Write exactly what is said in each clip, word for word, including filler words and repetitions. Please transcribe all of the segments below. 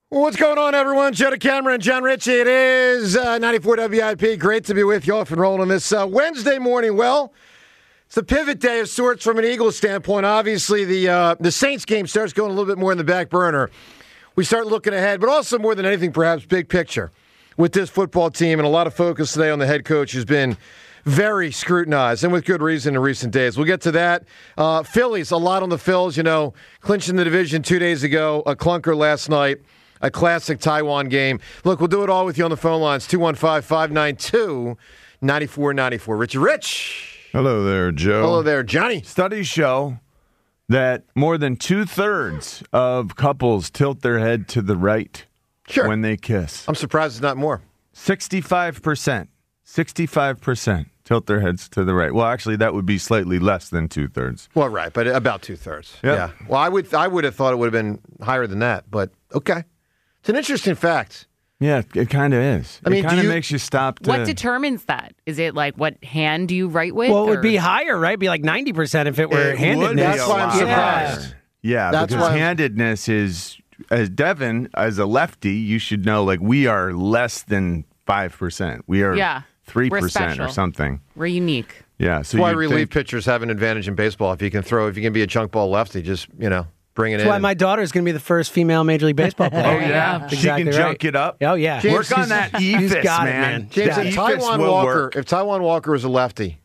What's going on, everyone? Joe Cameron, John Ritchie. It is uh, ninety-four W I P. Great to be with you off and rolling on this uh, Wednesday morning. Well, it's a pivot day of sorts from an Eagles standpoint. Obviously, the uh, the Saints game starts going a little bit more in the back burner. We start looking ahead, but also more than anything, perhaps, big picture with this football team, and a lot of focus today on the head coach who's been very scrutinized, and with good reason in recent days. We'll get to that. Uh, Phillies, a lot on the Phils, you know, clinching the division two days ago, a clunker last night. A classic Taiwan game. Look, we'll do it all with you on the phone lines. two one five, five nine two, nine four nine four. Richie Rich. Hello there, Joe. Hello there, Johnny. Studies show that more than two-thirds of couples tilt their head to the right sure. when they kiss. I'm surprised it's not more. sixty-five percent. sixty-five percent tilt their heads to the right. Well, actually, that would be slightly less than two-thirds. Well, right, but about two-thirds. Yep. Yeah. Well, I would I would have thought it would have been higher than that, but okay. It's an interesting fact. Yeah, it kind of is. I mean, it kind of you, makes you stop to... What determines that? Is it like what hand do you write with? Well, it or? would be higher, right? It'd be like ninety percent if it were It handed. would be That's a why I'm lot surprised. higher. Yeah, That's because why I'm- handedness is, as Devin, as a lefty, you should know, like, we are less than five percent. We are Yeah. three We're percent or special. something. We're unique. Yeah, so That's why you'd relief think- pitchers have an advantage in baseball. If you can throw, if you can be a junk ball lefty, just, you know, bring it That's in. why my daughter is going to be the first female Major League Baseball player. Oh, yeah? That's She exactly can right. junk it up? Oh, yeah. James, Work on that He's ethos, got it, man. man. James, Yeah. if Ethos Taiwan will Walker, work. if Taiwan Walker is a lefty,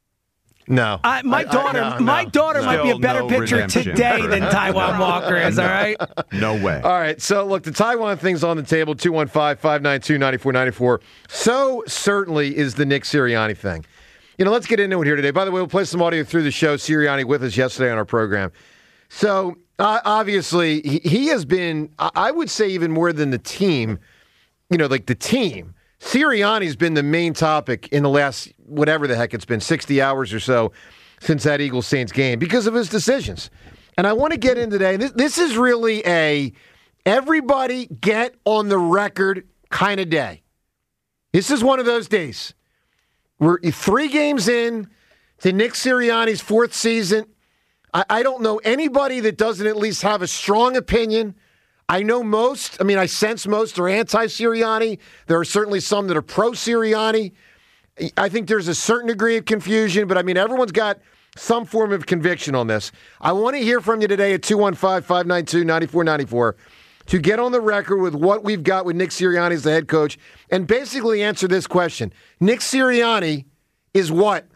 no. I, my I- I- daughter, no, my no. daughter might be a Still better no pitcher redemption today for than her. Taiwan Walker is. All right. No way. All right, so look, the Taiwan thing's on the table, two one five, five nine two, nine four nine four. So certainly is the Nick Sirianni thing. You know, let's get into it here today. By the way, we'll play some audio through the show. Sirianni with us yesterday on our program. So uh, obviously, he, he has been, I I would say even more than the team, you know, like the team. Sirianni's been the main topic in the last, whatever the heck it's been, sixty hours or so since that Eagles-Saints game because of his decisions. And I want to get in today. This, this is really a everybody get on the record kind of day. This is one of those days. We're three games in to Nick Sirianni's fourth season. I, I don't know anybody that doesn't at least have a strong opinion. I know most, I mean, I sense most are anti-Sirianni. There are certainly some that are pro-Sirianni. I think there's a certain degree of confusion, but I mean, everyone's got some form of conviction on this. I want to hear from you today at two one five, five nine two, nine four nine four to get on the record with what we've got with Nick Sirianni as the head coach and basically answer this question. Nick Sirianni is what?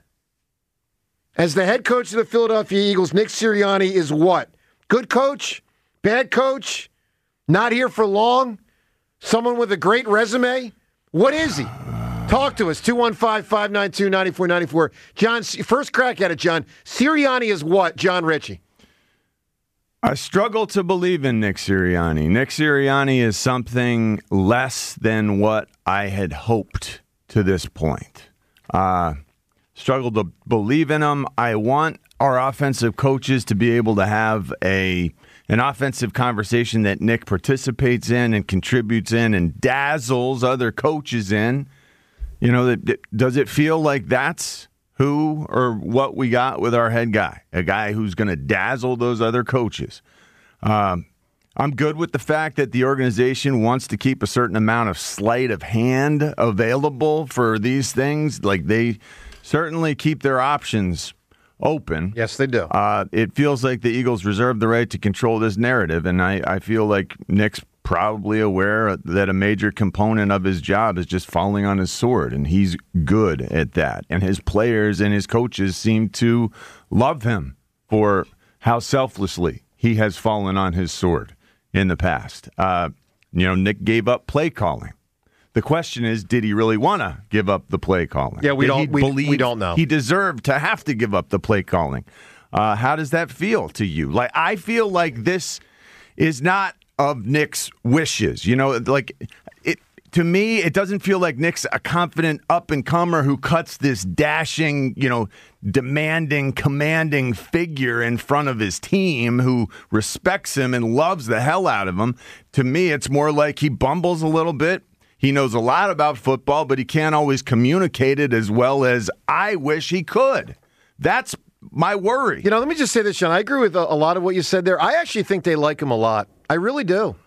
As the head coach of the Philadelphia Eagles, Nick Sirianni is what? Good coach? Bad coach? Not here for long? Someone with a great resume? What is he? Talk to us, two one five, five nine two, nine four nine four. John, first crack at it, John. Sirianni is what, John Ritchie? I struggle to believe in Nick Sirianni. Nick Sirianni is something less than what I had hoped to this point. Uh, struggle to believe in him. I want our offensive coaches to be able to have a an offensive conversation that Nick participates in and contributes in and dazzles other coaches in. You know, does it feel like that's who or what we got with our head guy? A guy who's going to dazzle those other coaches. Um, I'm good with the fact that the organization wants to keep a certain amount of sleight of hand available for these things. Like, they certainly keep their options open. Yes, they do. Uh, it feels like the Eagles reserve the right to control this narrative, and I, I feel like Nick's probably aware that a major component of his job is just falling on his sword, and he's good at that. And his players and his coaches seem to love him for how selflessly he has fallen on his sword in the past. Uh, you know, Nick gave up play calling. The question is, did he really want to give up the play calling? Yeah, we Did don't- he we- believe we don't know. He deserved to have to give up the play calling. Uh, how does that feel to you? Like, I feel like this is not of Nick's wishes. You know, like, it to me, it doesn't feel like Nick's a confident up-and-comer who cuts this dashing, you know, demanding, commanding figure in front of his team who respects him and loves the hell out of him. To me, it's more like he bumbles a little bit. He knows a lot about football, but he can't always communicate it as well as I wish he could. That's my worry. You know, let me just say this, John. I agree with a, a lot of what you said there. I actually think they like him a lot. I really do.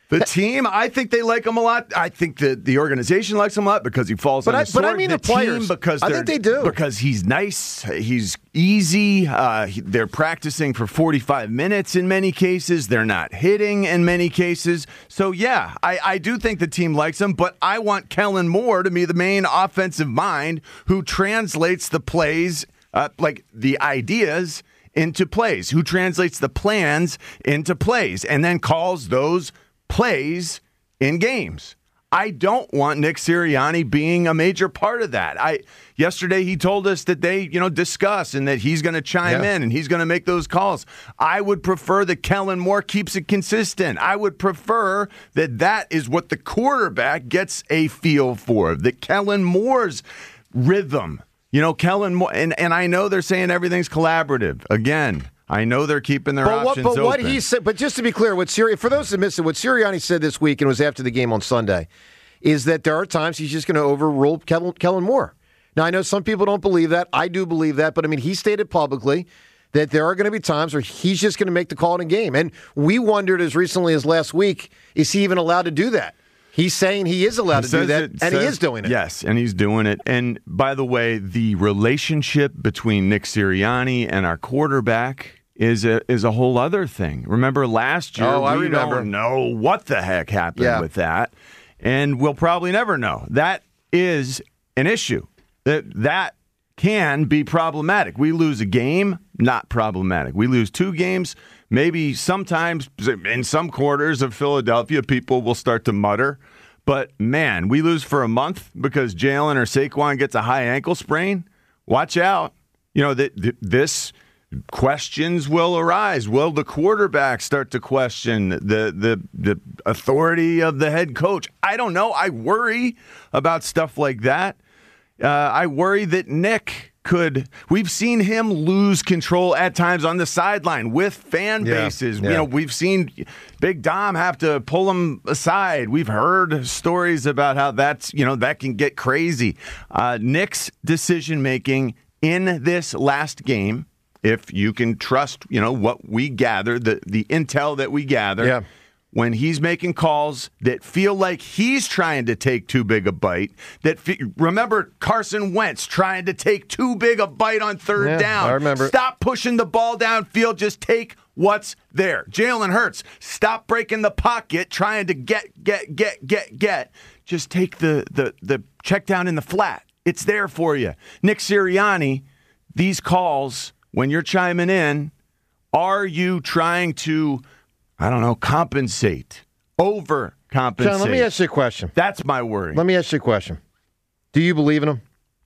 The team, I think they like him a lot. I think the, the organization likes him a lot because he falls But on I- the sword. but I mean the players. Team because I they're- think they do. Because he's nice, he's easy. Uh, he- they're practicing for forty-five minutes in many cases. They're not hitting in many cases. So, yeah, I, I do think the team likes him, but I want Kellen Moore to be the main offensive mind who translates the plays, uh, like the ideas, into plays, who translates the plans into plays, and then calls those plays in games. I don't want Nick Sirianni being a major part of that. I yesterday he told us that they, you know, discuss and that he's going to chime Yeah. in and he's going to make those calls. I would prefer that Kellen Moore keeps it consistent. I would prefer that that is what the quarterback gets a feel for, that Kellen Moore's rhythm. You know, Kellen Moore, and, and I know they're saying everything's collaborative. Again, I know they're keeping their But what, options but what open. he said, but just to be clear, what Siri, for those that missed it, what Sirianni said this week and was after the game on Sunday, is that there are times he's just going to overrule Kellen, Kellen Moore. Now, I know some people don't believe that. I do believe that, but I mean, he stated publicly that there are going to be times where he's just going to make the call in a game, and we wondered as recently as last week, is he even allowed to do that? He's saying he is allowed He to do says that, it and he says- is doing it. Yes, and he's doing it. And by the way, the relationship between Nick Sirianni and our quarterback is a is a whole other thing. Remember last year? Oh, I we remember. don't know what the heck happened Yeah. with that, and we'll probably never know. That is an issue. That that can be problematic. We lose a game, not problematic. We lose two games, maybe sometimes in some quarters of Philadelphia, people will start to mutter. But, man, we lose for a month because Jalen or Saquon gets a high ankle sprain. Watch out. You know, th- th- this questions will arise. Will the quarterback start to question the, the, the authority of the head coach? I don't know. I worry about stuff like that. Uh, I worry that Nick could. We've seen him lose control at times on the sideline with fan Yeah, bases. yeah. You know, we've seen Big Dom have to pull him aside. We've heard stories about how that's, you know, that can get crazy. Uh, Nick's decision making in this last game, if you can trust, you know, what we gather, the the intel that we gather. Yeah. When he's making calls that feel like he's trying to take too big a bite, that fe- remember Carson Wentz trying to take too big a bite on third Yeah, down. I remember. Stop pushing the ball downfield. Just take what's there. Jalen Hurts, stop breaking the pocket, trying to get, get, get, get, get. Just take the the the check down in the flat. It's there for you. Nick Sirianni, these calls when you're chiming in, are you trying to, I don't know, compensate, overcompensate? John, let me ask you a question. That's my worry. Let me ask you a question. Do you believe in him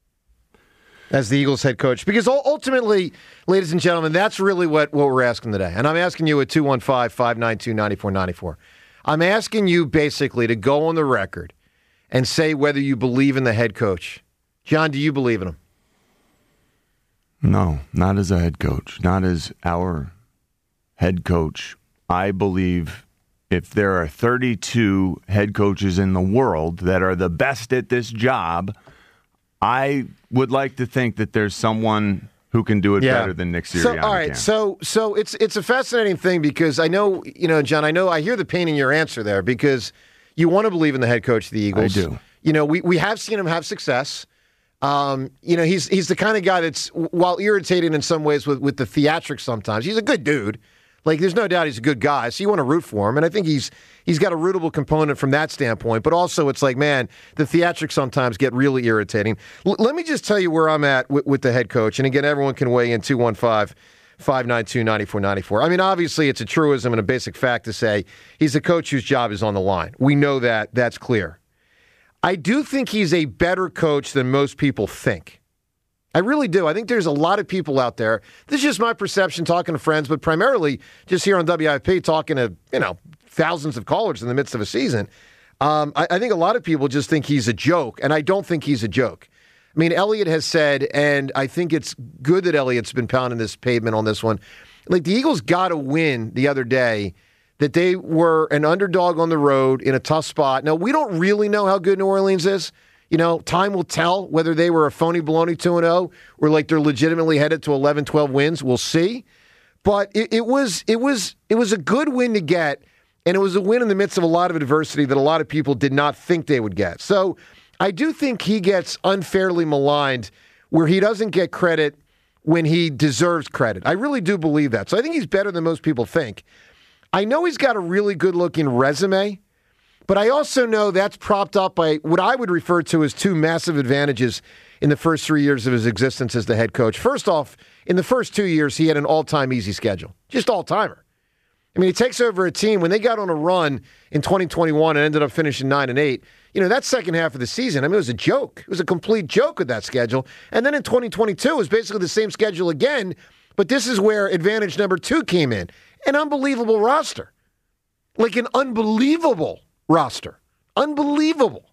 as the Eagles head coach? Because ul- ultimately, ladies and gentlemen, that's really what, what we're asking today. And I'm asking you at two one five, five nine two, nine four nine four. I'm asking you basically to go on the record and say whether you believe in the head coach. John, do you believe in him? No, not as a head coach, not as our head coach. I believe if there are thirty-two head coaches in the world that are the best at this job, I would like to think that there's someone who can do it Yeah. better than Nick Sirianni So, all right, can. so so it's it's a fascinating thing because I know, you know, John, I know I hear the pain in your answer there because you want to believe in the head coach of the Eagles. I do. You know, we, we have seen him have success. Um, you know, he's he's the kind of guy that's, while irritating in some ways with, with the theatrics sometimes, he's a good dude. Like, there's no doubt he's a good guy, so you want to root for him. And I think he's he's got a rootable component from that standpoint. But also, it's like, man, the theatrics sometimes get really irritating. L- let me just tell you where I'm at with, with the head coach. And again, everyone can weigh in two one five, five nine two, nine four nine four. I mean, obviously, it's a truism and a basic fact to say he's a coach whose job is on the line. We know that. That's clear. I do think he's a better coach than most people think. I really do. I think there's a lot of people out there. This is just my perception talking to friends, but primarily just here on W I P talking to, you know, thousands of callers in the midst of a season. Um, I, I think a lot of people just think he's a joke, and I don't think he's a joke. I mean, Elliott has said, and I think it's good that Elliott's been pounding this pavement on this one, like the Eagles got to win the other day, that they were an underdog on the road in a tough spot. Now, we don't really know how good New Orleans is. You know, time will tell whether they were a phony baloney two and oh or like they're legitimately headed to eleven, twelve wins. We'll see. But it, it was it was it was a good win to get. And it was a win in the midst of a lot of adversity that a lot of people did not think they would get. So I do think he gets unfairly maligned where he doesn't get credit when he deserves credit. I really do believe that. So I think he's better than most people think. I know he's got a really good-looking resume, but I also know that's propped up by what I would refer to as two massive advantages in the first three years of his existence as the head coach. First off, in the first two years, he had an all-time easy schedule. Just all-timer. I mean, he takes over a team. When they got on a run in twenty twenty-one and ended up finishing nine and eight, you know, that second half of the season, I mean, it was a joke. It was a complete joke with that schedule. And then in twenty twenty-two, it was basically the same schedule again, but this is where advantage number two came in. An unbelievable roster. Like an unbelievable roster. Unbelievable.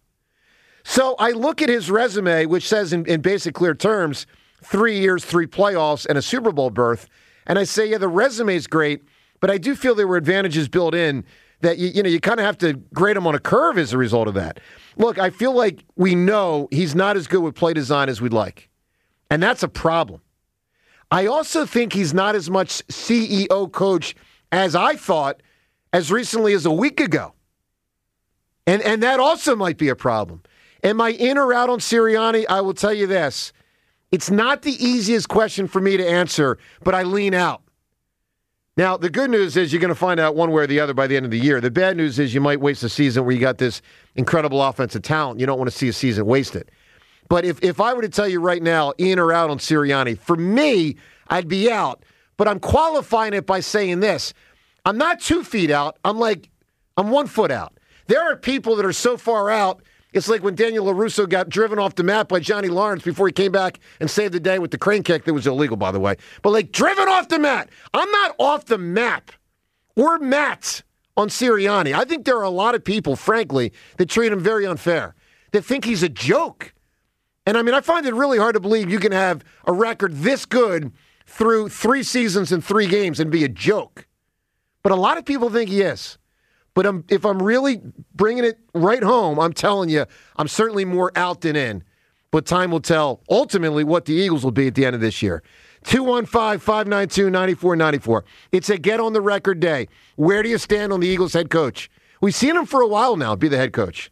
So I look at his resume, which says in, in basic clear terms, three years, three playoffs, and a Super Bowl berth, and I say, yeah, the resume's great, but I do feel there were advantages built in that, you, you know, you kind of have to grade him on a curve as a result of that. Look, I feel like we know he's not as good with play design as we'd like, and that's a problem. I also think he's not as much C E O coach as I thought as recently as a week ago. And, and that also might be a problem. Am I in or out on Sirianni? I will tell you this. It's not the easiest question for me to answer, but I lean out. Now, the good news is you're going to find out one way or the other by the end of the year. The bad news is you might waste a season where you got this incredible offensive talent. You don't want to see a season wasted. But if, if I were to tell you right now, in or out on Sirianni, for me, I'd be out. But I'm qualifying it by saying this. I'm not two feet out. I'm like, I'm one foot out. There are people that are so far out, it's like when Daniel LaRusso got driven off the map by Johnny Lawrence before he came back and saved the day with the crane kick that was illegal, by the way. But like, driven off the mat. I'm not off the map or mats on Sirianni. I think there are a lot of people, frankly, that treat him very unfair, that think he's a joke. And I mean, I find it really hard to believe you can have a record this good through three seasons and three games and be a joke. But a lot of people think he is. But I'm, if I'm really bringing it right home, I'm telling you, I'm certainly more out than in. But time will tell, ultimately, what the Eagles will be at the end of this year. two one five, five nine two, nine four nine four. It's a get-on-the-record day. Where do you stand on the Eagles head coach? We've seen him for a while now be the head coach.